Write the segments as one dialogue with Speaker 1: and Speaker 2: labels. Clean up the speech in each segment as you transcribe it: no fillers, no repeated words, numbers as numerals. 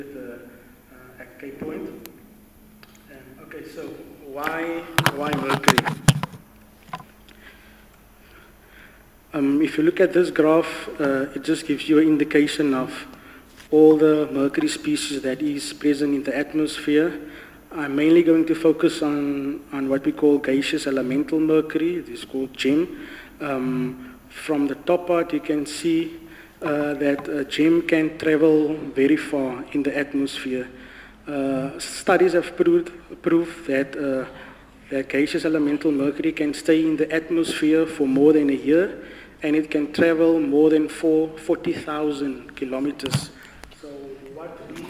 Speaker 1: at Cape Point. Okay, so why Mercury? If you look at this graph, it just gives you an indication of all the mercury species that is present in the atmosphere. I'm mainly going to focus on what we call gaseous elemental mercury. It is called GEM. From the top part, you can see that GEM can travel very far in the atmosphere. Studies have proved that that gaseous elemental mercury can stay in the atmosphere for more than a year, and it can travel more than 40,000 kilometers. So what we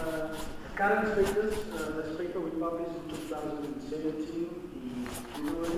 Speaker 1: current status, this paper we published in 2017, the